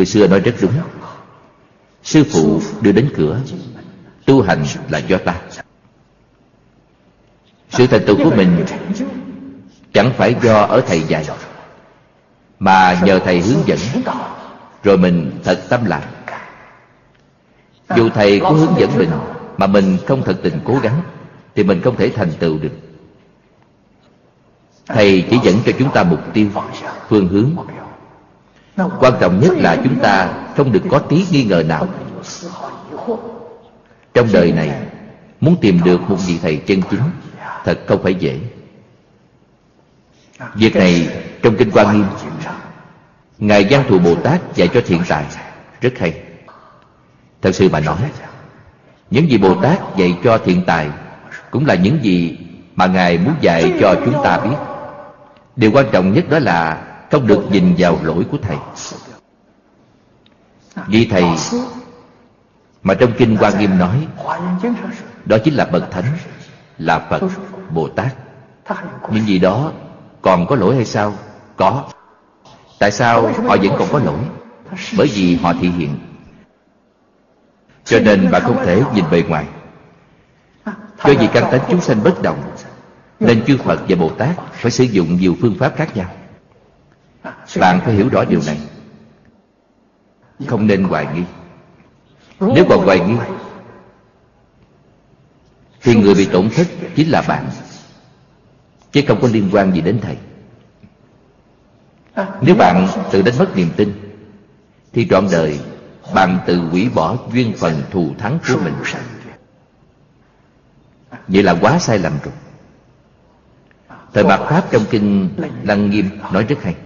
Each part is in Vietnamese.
Người xưa nói rất đúng. Sư phụ đưa đến cửa, tu hành là do ta. Sự thành tựu của mình chẳng phải do ở thầy dạy, mà nhờ thầy hướng dẫn, rồi mình thật tâm làm. Dù thầy có hướng dẫn mình mà mình không thật tình cố gắng thì mình không thể thành tựu được. Thầy chỉ dẫn cho chúng ta mục tiêu, phương hướng. Quan trọng nhất là chúng ta không được có tí nghi ngờ nào. Trong đời này, muốn tìm được một vị thầy chân chính thật không phải dễ. Việc này trong Kinh Hoa Nghiêm, Ngài Văn Thù Bồ Tát dạy cho Thiện Tài rất hay. Thật sự mà nói, những gì Bồ Tát dạy cho Thiện Tài cũng là những gì mà Ngài muốn dạy cho chúng ta biết. Điều quan trọng nhất đó là không được nhìn vào lỗi của thầy. Vị thầy mà trong Kinh Hoa Nghiêm nói, đó chính là bậc thánh, là Phật, Bồ Tát. Những gì đó còn có lỗi hay sao? Có. Tại sao họ vẫn còn có lỗi? Bởi vì họ thị hiện. Cho nên bạn không thể nhìn bề ngoài. Do vì căn tánh chúng sanh bất động, nên chư Phật và Bồ Tát phải sử dụng nhiều phương pháp khác nhau. Bạn phải hiểu rõ điều này, không nên hoài nghi. Nếu còn hoài nghi thì người bị tổn thất chính là bạn, chứ không có liên quan gì đến thầy. Nếu bạn tự đánh mất niềm tin thì trọn đời bạn tự hủy bỏ duyên phần thù thắng của mình. Vậy là quá sai lầm rồi. Thời Mạt Pháp trong Kinh Lăng Nghiêm nói rất hay.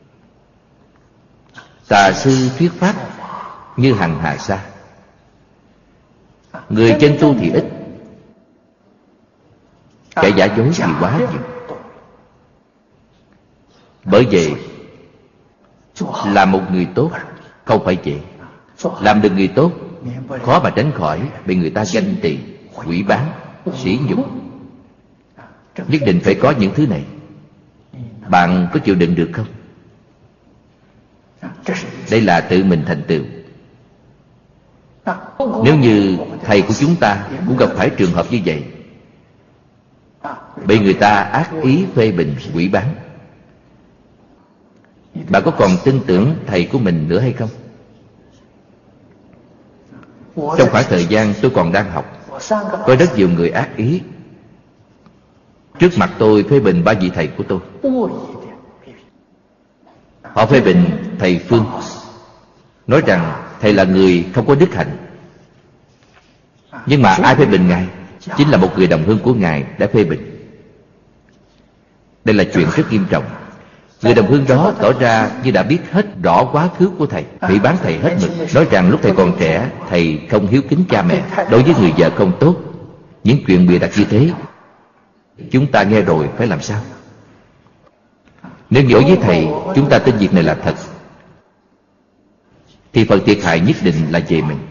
Tà sư thuyết pháp như hằng hà sa, người chân tu thì ít, kẻ giả dối thì quá nhiều. Bởi vậy làm một người tốt không phải dễ. Làm được người tốt khó mà tránh khỏi bị người ta ganh tị, hủy báng, sỉ nhục. Nhất định phải có những thứ này. Bạn có chịu đựng được không? Đây là tự mình thành tựu. Nếu như thầy của chúng ta cũng gặp phải trường hợp như vậy, bị người ta ác ý phê bình, hủy báng, bạn có còn tin tưởng thầy của mình nữa hay không? Trong khoảng thời gian tôi còn đang học, có rất nhiều người ác ý trước mặt tôi phê bình ba vị thầy của tôi. Họ phê bình thầy Phương, nói rằng thầy là người không có đức hạnh. Nhưng mà ai phê bình ngài? Chính là một người đồng hương của ngài đã phê bình. Đây là chuyện rất nghiêm trọng. Người đồng hương đó tỏ ra như đã biết hết rõ quá khứ của thầy, phỉ báng thầy hết mực, nói rằng lúc thầy còn trẻ thầy không hiếu kính cha mẹ, đối với người vợ không tốt. Những chuyện bịa đặt như thế chúng ta nghe rồi phải làm sao? Nếu đối với thầy chúng ta tin việc này là thật, thì phần thiệt hại nhất định là về mình.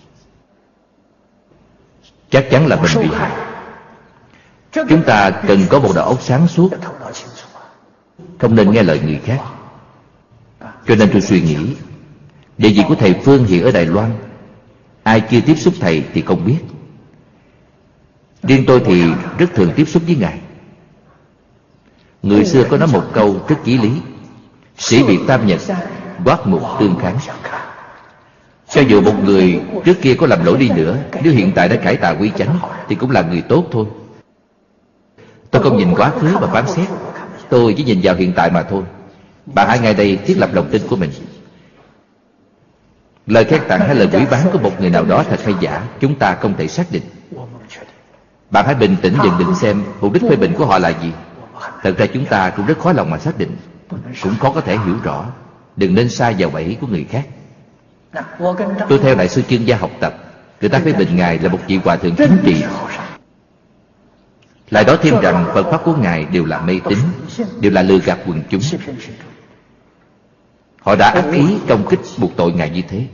Chắc chắn là mình bị hại. Chúng ta cần có một đầu óc sáng suốt, không nên nghe lời người khác. Cho nên tôi suy nghĩ, địa vị của thầy Phương hiện ở Đài Loan, ai chưa tiếp xúc thầy thì không biết. Riêng tôi thì rất thường tiếp xúc với ngài. Người xưa có nói một câu rất chí lý: sĩ biệt tam nhật, quát mục tương kháng. Cho dù một người trước kia có làm lỗi đi nữa, nếu hiện tại đã cải tà quy chánh thì cũng là người tốt thôi. Tôi không nhìn quá khứ mà phán xét, tôi chỉ nhìn vào hiện tại mà thôi. Bạn hãy ngay đây thiết lập lòng tin của mình. Lời khen tặng hay lời quỷ bán của một người nào đó thật hay giả, chúng ta không thể xác định. Bạn hãy bình tĩnh nhận định xem mục đích phê bình của họ là gì. Thật ra chúng ta cũng rất khó lòng mà xác định, cũng khó có thể hiểu rõ. Đừng nên sa vào bẫy của người khác. Tôi theo Đại sư Chương Gia học tập, người ta phê bình ngài là một vị hòa thượng chính trị, lại đó thêm rằng Phật pháp của ngài đều là mê tín, đều là lừa gạt quần chúng. Họ đã ác ý công kích buộc tội ngài như thế.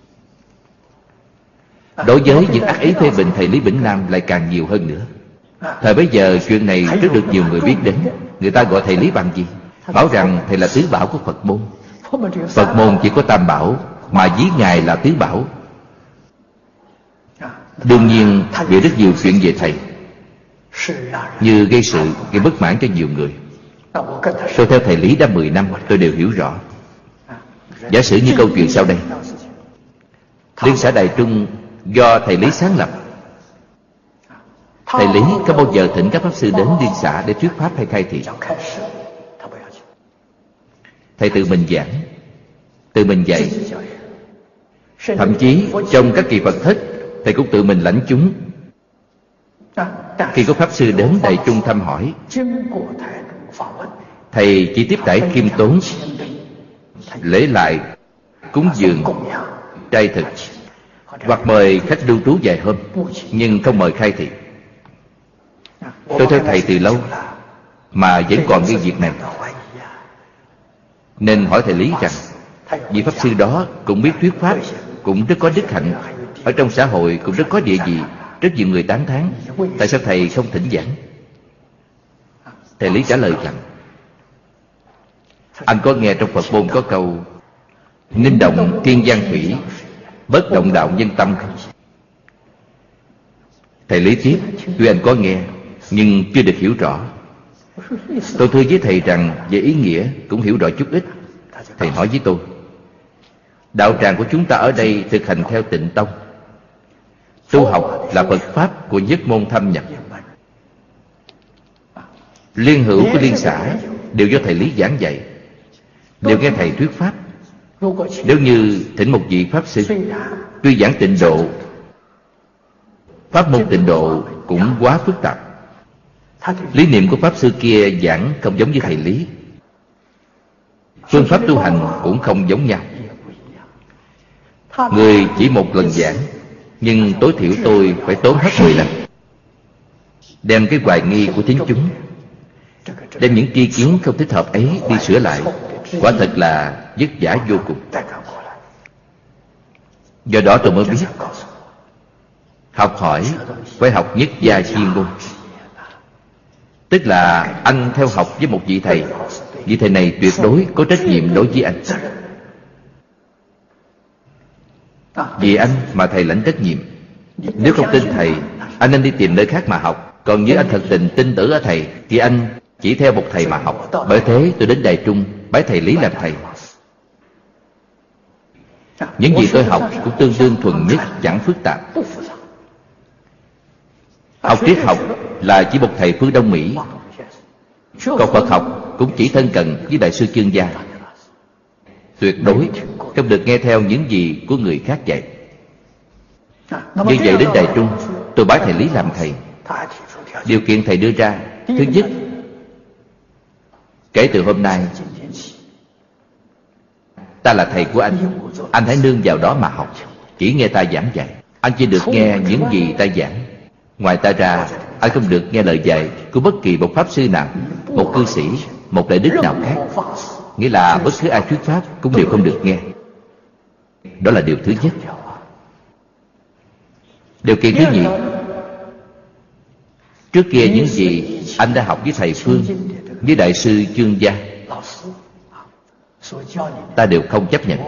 Đối với những ác ý phê bình thầy Lý Bỉnh Nam lại càng nhiều hơn nữa. Thời bấy giờ chuyện này rất được nhiều người biết đến. Người ta gọi thầy Lý bằng gì? Bảo rằng thầy là tứ bảo của Phật môn. Phật môn chỉ có tam bảo: mà ví Ngài là tứ bảo. Đương nhiên bị rất nhiều chuyện về Thầy, như gây sự, gây bất mãn cho nhiều người. Tôi theo Thầy Lý đã 10 năm, tôi đều hiểu rõ. Giả sử như câu chuyện sau đây. Liên xã Đài Trung do Thầy Lý sáng lập. Thầy Lý có bao giờ thỉnh các pháp sư đến liên xã để thuyết pháp hay khai thị? Thầy tự mình giảng, tự mình dạy. Thậm chí trong các kỳ Phật thất, Thầy cũng tự mình lãnh chúng. Khi có pháp sư đến Đại Trung thăm hỏi, Thầy chỉ tiếp đãi khiêm tốn, lễ lại, cúng dường, trai thực, hoặc mời khách lưu trú vài hôm, nhưng không mời khai thị. Tôi theo Thầy từ lâu mà vẫn còn cái việc này, nên hỏi Thầy Lý rằng vị pháp sư đó cũng biết thuyết pháp, cũng rất có đức hạnh, ở trong xã hội cũng rất có địa vị, rất nhiều người tán thán. Tại sao Thầy không thỉnh giảng? Thầy Lý trả lời rằng: anh có nghe trong Phật môn có câu ninh động thiên giang thủy, bất động đạo nhân tâm không? Thầy Lý tiếp: tuy anh có nghe, nhưng chưa được hiểu rõ. Tôi thưa với Thầy rằng về ý nghĩa cũng hiểu rõ chút ít. Thầy hỏi với tôi: đạo tràng của chúng ta ở đây thực hành theo Tịnh Tông, tu học là Phật Pháp của nhất môn thâm nhập. Liên hữu của liên xã đều do Thầy Lý giảng dạy, đều nghe Thầy thuyết pháp. Nếu như thỉnh một vị Pháp sư, tuy giảng Tịnh Độ, pháp môn Tịnh Độ cũng quá phức tạp. Lý niệm của Pháp sư kia giảng không giống như Thầy Lý, phương pháp tu hành cũng không giống nhau. Người chỉ một lần giảng, nhưng tối thiểu tôi phải tốn hết 10 lần, đem cái hoài nghi của thính chúng, đem những tri kiến không thích hợp ấy đi sửa lại. Quả thật là vất vả vô cùng. Do đó tôi mới biết học hỏi phải học nhất gia chuyên môn. Tức là anh theo học với một vị thầy, vị thầy này tuyệt đối có trách nhiệm đối với anh. Vì anh mà thầy lãnh trách nhiệm. Nếu không tin thầy, anh nên đi tìm nơi khác mà học. Còn nếu anh thật tình tin tưởng ở thầy, thì anh chỉ theo một thầy mà học. Bởi thế tôi đến Đài Trung bái Thầy Lý làm thầy. Những gì tôi học cũng tương đương thuần nhất, chẳng phức tạp. Học triết học là chỉ một thầy phương Đông Mỹ, còn Phật học cũng chỉ thân cận với Đại sư Chương Gia. Tuyệt đối không được nghe theo những gì của người khác dạy. Như vậy đến Đài Trung, tôi bái Thầy Lý làm thầy. Điều kiện Thầy đưa ra: thứ nhất, kể từ hôm nay ta là thầy của anh hãy nương vào đó mà học, chỉ nghe ta giảng dạy. Anh chỉ được nghe những gì ta giảng. Ngoài ta ra, anh không được nghe lời dạy của bất kỳ một pháp sư nào, một cư sĩ, một đại đức nào khác. Nghĩa là bất cứ ai thuyết pháp cũng đều không được nghe. Đó là điều thứ nhất. Điều kiện thứ nhì: trước kia những gì anh đã học với thầy Phương, với Đại sư Chương Gia, ta đều không chấp nhận.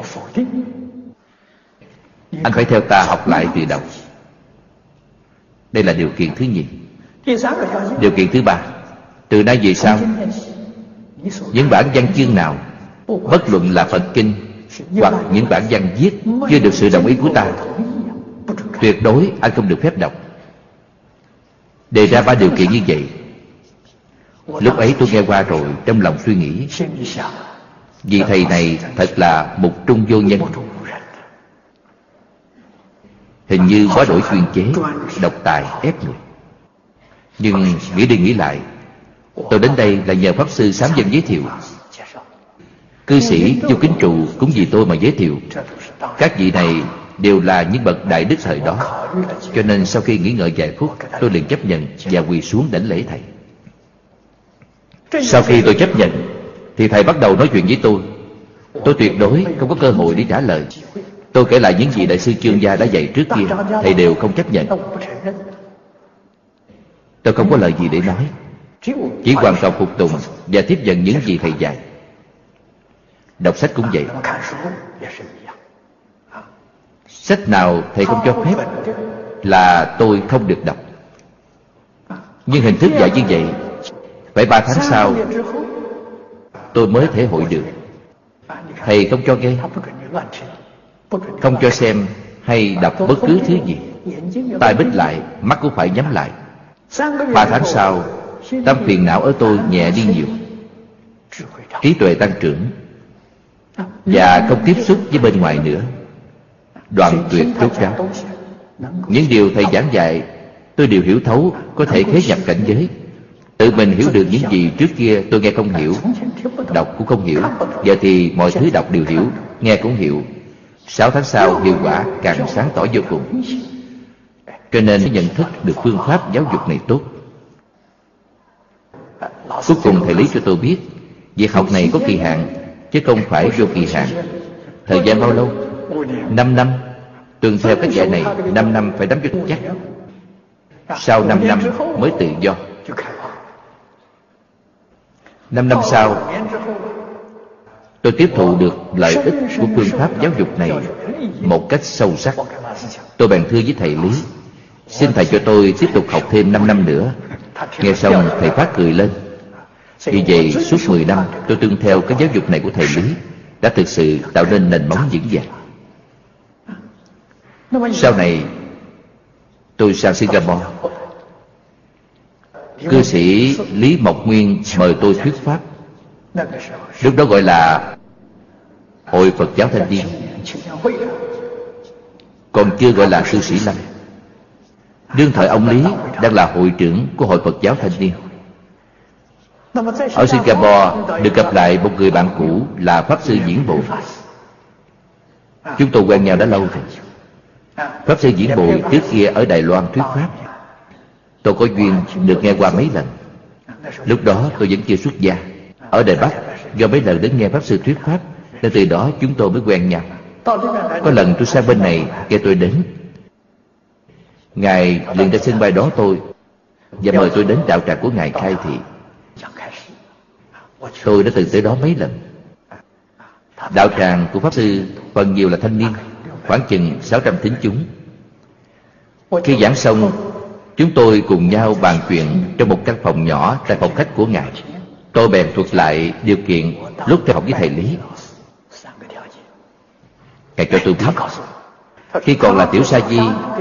Anh phải theo ta học lại từ đầu. Đây là điều kiện thứ nhì. Điều kiện thứ ba: từ nay về sau, những bản văn chương nào, bất luận là Phật kinh hoặc những bản văn viết chưa được sự đồng ý của ta, tuyệt đối anh không được phép đọc. Đề ra 3 điều kiện như vậy. Lúc ấy tôi nghe qua rồi, trong lòng suy nghĩ, vị thầy này thật là mục trung vô nhân, hình như quá đổi chuyên chế, độc tài ép người. Nhưng nghĩ đi nghĩ lại, tôi đến đây là nhờ pháp sư Sám Dân giới thiệu. Cư sĩ Vô Kính Trụ cũng vì tôi mà giới thiệu. Các vị này đều là những bậc đại đức thời đó. Cho nên sau khi nghĩ ngợi vài phút, tôi liền chấp nhận và quỳ xuống đảnh lễ thầy. Sau khi tôi chấp nhận, thì thầy bắt đầu nói chuyện với tôi. Tôi tuyệt đối không có cơ hội để trả lời. Tôi kể lại những gì Đại sư Chương Gia đã dạy trước kia, thầy đều không chấp nhận. Tôi không có lời gì để nói, chỉ hoàn toàn phục tùng và tiếp nhận những gì thầy dạy. Đọc sách cũng vậy. Sách nào thầy không cho phép là tôi không được đọc. Nhưng hình thức dạy như vậy phải 3 tháng sau tôi mới thể hội được. Thầy không cho nghe, không cho xem hay đọc bất cứ thứ gì. Tai bít lại, mắt cũng phải nhắm lại. 3 tháng sau, tâm phiền não ở tôi nhẹ đi nhiều, trí tuệ tăng trưởng, và không tiếp xúc với bên ngoài nữa, đoạn tuyệt rốt ráo. Những điều thầy giảng dạy tôi đều hiểu thấu, có thể khế nhập cảnh giới. Tự mình hiểu được những gì trước kia tôi nghe không hiểu, đọc cũng không hiểu. Giờ thì mọi thứ đọc đều hiểu, nghe cũng hiểu. 6 tháng sau hiệu quả càng sáng tỏ vô cùng. Cho nên nhận thức được phương pháp giáo dục này tốt. Cuối cùng thầy lý cho tôi biết việc học này có kỳ hạn, chứ không phải vô kỳ hạn. Thời gian bao lâu? 5 năm. Tuân theo cách dạy này, 5 năm phải nắm cho chắc. Sau 5 năm mới tự do. 5 năm sau, tôi tiếp thụ được lợi ích của phương pháp giáo dục này một cách sâu sắc. Tôi bèn thưa với thầy Lý, xin thầy cho tôi tiếp tục học thêm 5 năm nữa. Nghe xong thầy phát cười lên. Vì vậy suốt 10 năm tôi tuân theo cái giáo dục này của thầy Lý, đã thực sự tạo nên nền móng vững vàng. Sau này tôi sang Singapore. Cư sĩ Lý Mộc Nguyên mời tôi thuyết pháp. Lúc đó gọi là Hội Phật giáo Thanh niên, còn chưa gọi là cư sĩ Lâm. Đương thời ông Lý đang là hội trưởng của Hội Phật giáo Thanh niên. Ở Singapore được gặp lại một người bạn cũ là Pháp Sư Diễn Bội. Chúng tôi quen nhau đã lâu rồi. Pháp Sư Diễn Bội trước kia ở Đài Loan thuyết pháp. Tôi có duyên được nghe qua mấy lần. Lúc đó tôi vẫn chưa xuất gia. Ở Đài Bắc do mấy lần đến nghe Pháp Sư thuyết pháp, nên từ đó chúng tôi mới quen nhau. Có lần tôi sang bên này kêu tôi đến, Ngài liền ra sân bay đón tôi và mời tôi đến đạo tràng của Ngài khai thị. Tôi đã từng tới đó mấy lần. Đạo tràng của Pháp Sư phần nhiều là thanh niên, khoảng chừng 600 thính chúng. Khi giảng xong, chúng tôi cùng nhau bàn chuyện trong một căn phòng nhỏ tại phòng khách của Ngài. Tôi bèn thuật lại điều kiện lúc theo học với thầy Lý. Ngài cho tôi biết, khi còn là tiểu sa di,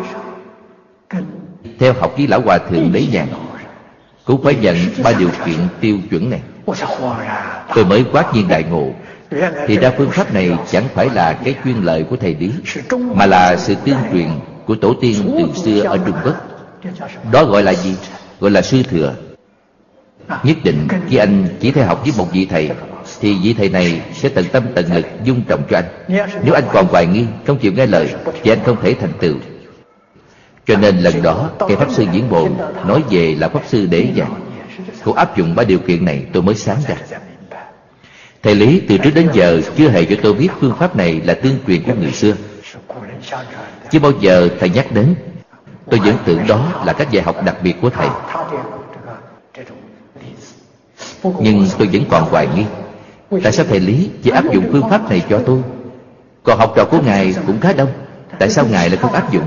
theo học với lão hòa thượng Lý Nhàn, cũng phải nhận 3 điều kiện tiêu chuẩn này. Tôi mới quát nhiên đại ngộ. Thì ra phương pháp này chẳng phải là cái chuyên lợi của thầy Lý, mà là sự tuyên truyền của tổ tiên từ xưa ở Trung Quốc. Đó gọi là gì? Gọi là sư thừa. Nhất định khi anh chỉ theo học với một vị thầy, thì vị thầy này sẽ tận tâm tận lực dung trọng cho anh. Nếu anh còn hoài nghi, không chịu nghe lời, thì anh không thể thành tựu. Cho nên lần đó cây Pháp Sư Diễn Bội nói về là Pháp Sư Đế Giảng, cũng áp dụng 3 điều kiện này, tôi mới sáng ra. Thầy Lý từ trước đến giờ chưa hề cho tôi biết phương pháp này là tương truyền của người xưa. Chưa bao giờ thầy nhắc đến. Tôi vẫn tưởng đó là cách dạy học đặc biệt của thầy. Nhưng tôi vẫn còn hoài nghi, tại sao thầy Lý chỉ áp dụng phương pháp này cho tôi, còn học trò của Ngài cũng khá đông, tại sao Ngài lại không áp dụng?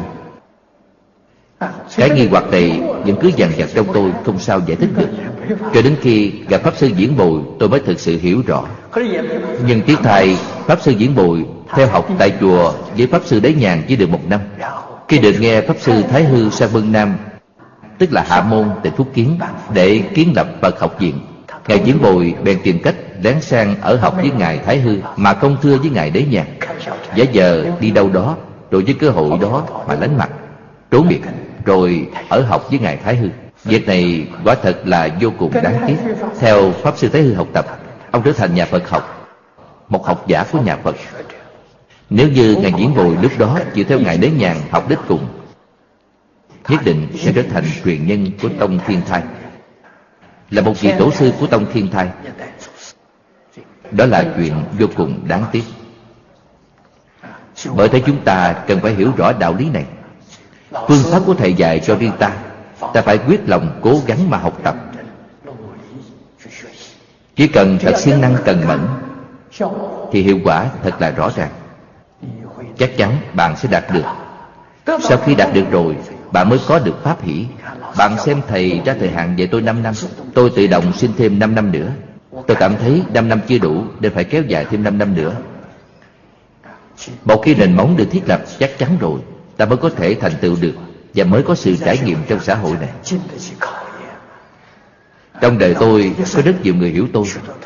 Cái nghi hoặc này vẫn cứ dằn vặt trong tôi, không sao giải thích được. Cho đến khi gặp Pháp Sư Diễn Bội, tôi mới thực sự hiểu rõ. Nhưng tiếc thay, Pháp Sư Diễn Bội theo học tại chùa với Pháp Sư Đế Nhàn chỉ được 1 năm. Khi được nghe Pháp Sư Thái Hư sang Vân Nam, tức là Hạ Môn tỉnh Phúc Kiến, để kiến lập Phật học viện, Ngài Diễn Bội bèn tìm cách lén sang ở học với Ngài Thái Hư, mà không thưa với Ngài Đế Nhàn. Giả giờ đi đâu đó, rồi với cơ hội đó mà lánh mặt, trốn biệt, rồi ở học với Ngài Thái Hư. Việc này quả thật là vô cùng đáng tiếc. Theo Pháp Sư Thái Hư học tập, ông trở thành nhà Phật học, một học giả của nhà Phật. Nếu như Ngài Diễn Bội lúc đó chịu theo Ngài Đế Nhàn học đích cùng, nhất định sẽ trở thành truyền nhân của Tông Thiên Thai, là một vị tổ sư của Tông Thiên Thai. Đó là chuyện vô cùng đáng tiếc. Bởi thế chúng ta cần phải hiểu rõ đạo lý này. Phương pháp của thầy dạy cho riêng ta, ta phải quyết lòng cố gắng mà học tập. Chỉ cần thật siêng năng cần mẫn thì hiệu quả thật là rõ ràng. chắc chắn bạn sẽ đạt được. Sau khi đạt được rồi, bạn mới có được pháp hỷ. Bạn xem thầy ra thời hạn dạy tôi 5 năm, tôi tự động xin thêm 5 năm nữa. Tôi cảm thấy 5 năm chưa đủ, nên phải kéo dài thêm 5 năm nữa. Một khi nền móng được thiết lập chắc chắn rồi, ta mới có thể thành tựu được, và mới có sự trải nghiệm trong xã hội này. Trong đời tôi có rất nhiều người hiểu tôi.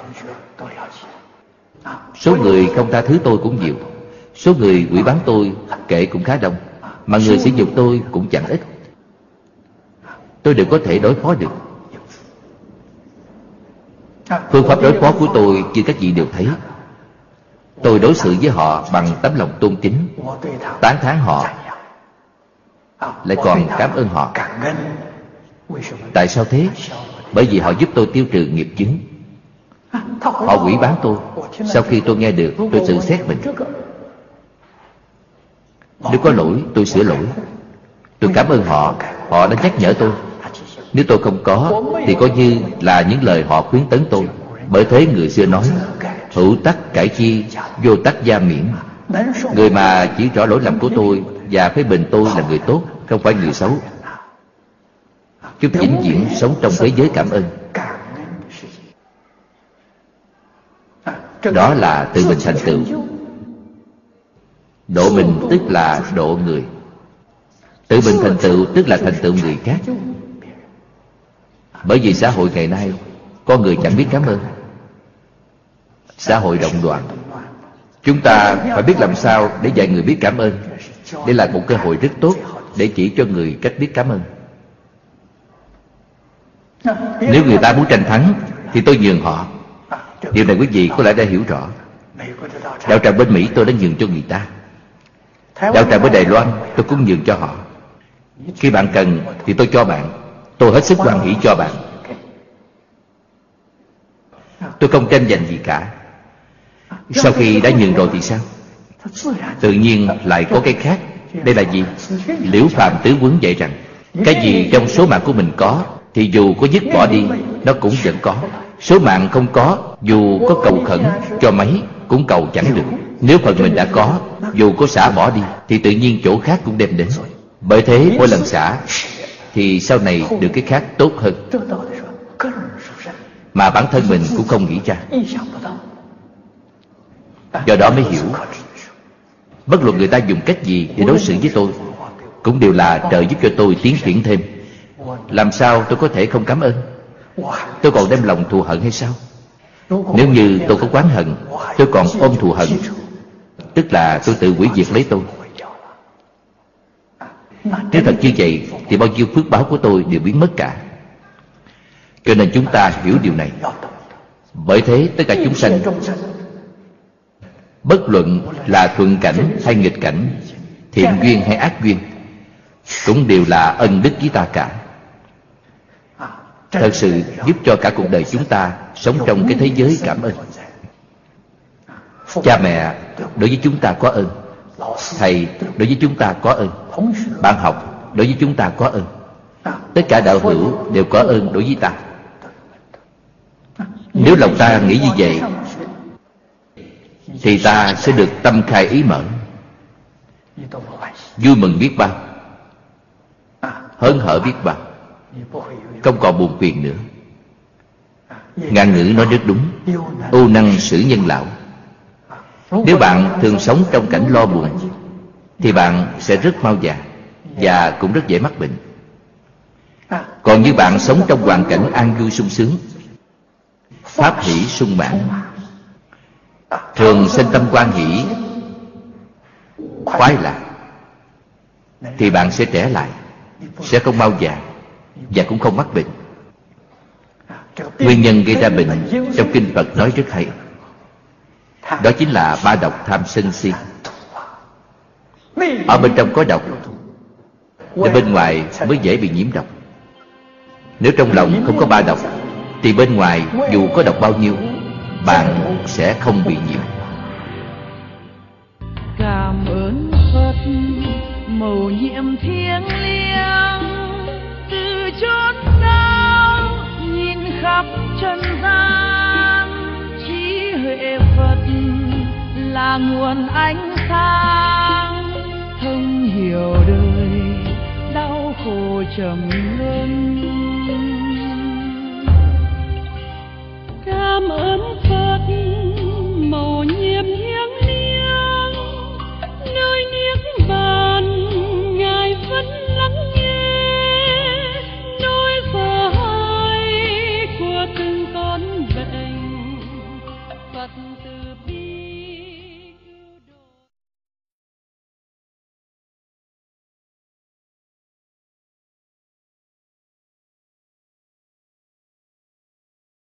Số người không tha thứ tôi cũng nhiều. Số người hủy bán tôi kể cũng khá đông. Mà người sử dụng tôi cũng chẳng ít. Tôi đều có thể đối phó được. Phương pháp đối phó của tôi như các vị đều thấy. Tôi đối xử với họ bằng tấm lòng tôn kính, tán thán họ, lại còn cảm ơn họ. Tại sao thế? Bởi vì họ giúp tôi tiêu trừ nghiệp chướng. Họ hủy bán tôi. Sau khi tôi nghe được, tôi tự xét mình. Nếu có lỗi, tôi sửa lỗi. Tôi cảm ơn họ, họ đã nhắc nhở tôi. Nếu tôi không có, thì coi như là những lời họ khuyến tấn tôi. Bởi thế người xưa nói, hữu tắc cải chi, vô tắc gia miễn. Người mà chỉ rõ lỗi lầm của tôi và phê bình tôi là người tốt, không phải người xấu. Chúng vĩnh viễn sống trong thế giới cảm ơn. Đó là tự mình thành tựu. Độ mình tức là độ người. Tự mình thành tựu tức là thành tựu người khác. Bởi vì xã hội ngày nay, con người chẳng biết cảm ơn. Xã hội động loạn. Chúng ta phải biết làm sao để dạy người biết cảm ơn. Đây là một cơ hội rất tốt để chỉ cho người cách biết cảm ơn. Nếu người ta muốn tranh thắng thì tôi nhường họ. Điều này quý vị có lẽ đã hiểu rõ. Đạo tràng bên Mỹ tôi đã nhường cho người ta. Đạo tràng bên Đài Loan tôi cũng nhường cho họ. Khi bạn cần thì tôi cho bạn. Tôi hết sức hoan hỷ cho bạn. Tôi không tranh giành gì cả. Sau khi đã nhường rồi thì sao? Tự nhiên lại có cái khác. Đây là gì? Liễu Phàm Tứ Quấn dạy rằng, cái gì trong số mạng của mình có thì dù có dứt bỏ đi, nó cũng vẫn có. Số mạng không có, dù có cầu khẩn cho mấy cũng cầu chẳng được. Nếu phần mình đã có, dù có xả bỏ đi thì tự nhiên chỗ khác cũng đem đến. Bởi thế mỗi lần xả thì sau này được cái khác tốt hơn, mà bản thân mình cũng không nghĩ ra. Do đó mới hiểu, bất luận người ta dùng cách gì để đối xử với tôi, cũng đều là trợ giúp cho tôi tiến triển thêm. Làm sao tôi có thể không cảm ơn? Tôi còn đem lòng thù hận hay sao? Nếu như tôi có oán hận, tôi còn ôm thù hận, tức là tôi tự hủy diệt lấy tôi. Nếu thật như vậy thì bao nhiêu phước báo của tôi đều biến mất cả. Cho nên chúng ta hiểu điều này. Bởi thế tất cả chúng sanh, bất luận là thuận cảnh hay nghịch cảnh, thiện duyên hay ác duyên, cũng đều là ân đức với ta cả. Thật sự giúp cho cả cuộc đời chúng ta sống trong cái thế giới cảm ơn. Cha mẹ đối với chúng ta có ơn. Thầy đối với chúng ta có ơn. Bạn học đối với chúng ta có ơn. Tất cả đạo hữu đều có ơn đối với ta. Nếu lòng ta nghĩ như vậy thì ta sẽ được tâm khai ý mở, vui mừng biết bao, hớn hở biết bao, không còn buồn phiền nữa. Ngạn ngữ nói rất đúng, ưu năng xử nhân lão. Nếu bạn thường sống trong cảnh lo buồn thì bạn sẽ rất mau già và cũng rất dễ mắc bệnh. Còn như bạn sống trong hoàn cảnh an vui sung sướng, pháp hỷ sung mãn, thường sinh tâm hoan hỷ, khoái lạc, thì bạn sẽ trẻ lại, sẽ không mau già và cũng không mắc bệnh. Nguyên nhân gây ra bệnh trong kinh Phật nói rất hay. Đó chính là ba độc tham sân si. Ở bên trong có độc, nên bên ngoài mới dễ bị nhiễm độc. Nếu trong lòng không có ba độc thì bên ngoài dù có độc bao nhiêu, bạn sẽ không bị nhiễm. Cảm ơn Phật mầu nhiệm thiêng liêng, từ chốn cao nhìn khắp trần gian. Trí huệ Phật là nguồn ánh sáng thông hiểu đời đau khổ trầm luân. Cảm ơn